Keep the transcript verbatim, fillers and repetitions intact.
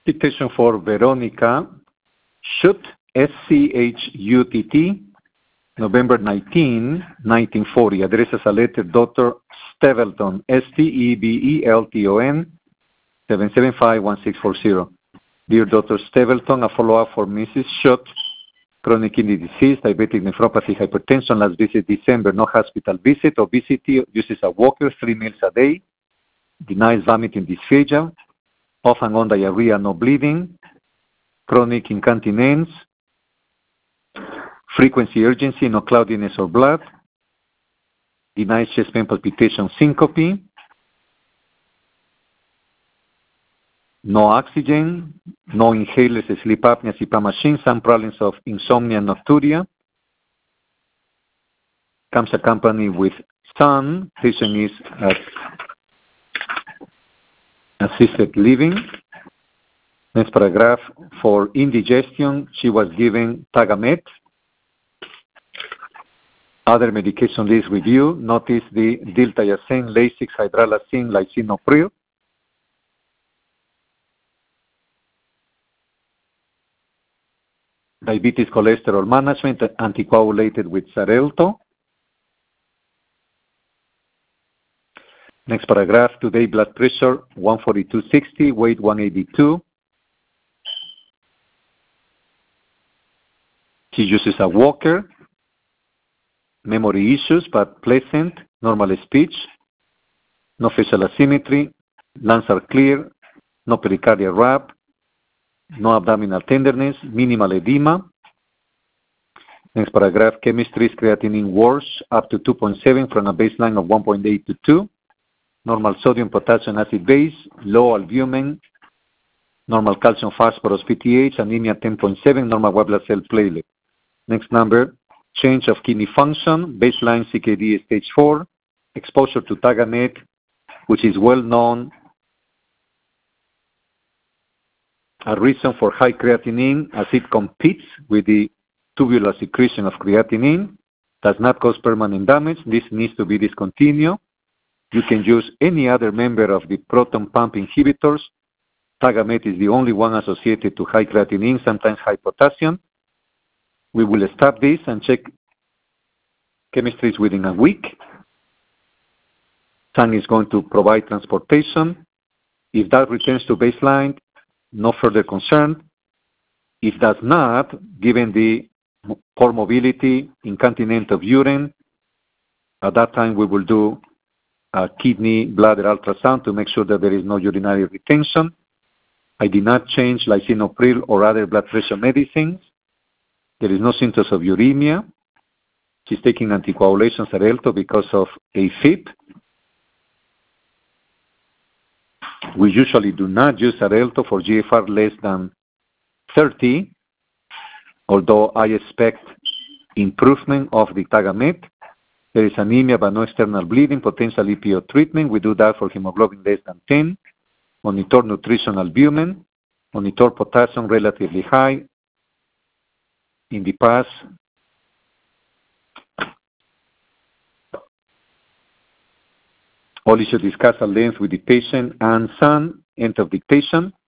Dictation for Veronica Schutt, S C H U T T, November nineteenth, nineteen forty. Address as a letter, Doctor Stevelton, S T E V E L T O N, seven seven five, one six four zero. Dear Doctor Stevelton, a follow-up for Missus Schutt, chronic kidney disease, diabetic nephropathy, hypertension, last visit December, no hospital visit, obesity, uses a walker, three meals a day, denies vomiting, dysphagia, off and on diarrhea, no bleeding, chronic incontinence, frequency, urgency, no cloudiness or blood, denies chest pain, palpitation, syncope, no oxygen, no inhalers, sleep apnea, C PAP machine, some problems of insomnia, nocturia. Comes accompanied with son. Patient is at assisted living. Next paragraph, for indigestion, she was given Tagamet. Other medication list review. Notice the diltiazem, Lasix, hydralazine, lisinopril. Diabetes cholesterol management, anticoagulated with Xarelto. Next paragraph, today blood pressure one forty-two sixty, weight one eighty-two. She uses a walker. Memory issues, but pleasant, normal speech. No facial asymmetry. Lungs are clear. No pericardial rub. No abdominal tenderness, minimal edema. Next paragraph, chemistry, creatinine worse, up to two point seven from a baseline of one point eight to two. Normal sodium, potassium, acid base, low albumin, normal calcium, phosphorus, P T H, anemia ten point seven, normal white blood cell platelet. Next number, change of kidney function, baseline C K D stage four, exposure to Tagamet, which is well known a reason for high creatinine as it competes with the tubular secretion of creatinine, does not cause permanent damage. This needs to be discontinued. You can use any other member of the proton pump inhibitors. Tagamet is the only one associated to high creatinine, sometimes high potassium. We will stop this and check chemistries within a week. Sun is going to provide transportation. If that returns to baseline, no further concern. If does not, given the poor mobility, incontinent of urine, at that time we will do a kidney bladder ultrasound to make sure that there is no urinary retention. I did not change lisinopril or other blood pressure medicines. There is no symptoms of uremia. She's taking anticoagulation Xarelto because of AFib. We usually do not use Xarelto for G F R less than thirty, although I expect improvement of the Tagamet. There is anemia but no external bleeding, potential E P O treatment. We do that for hemoglobin less than ten. Monitor nutritional albumin. Monitor potassium relatively high. In the past, all issues discussed at length with the patient and son. End of dictation.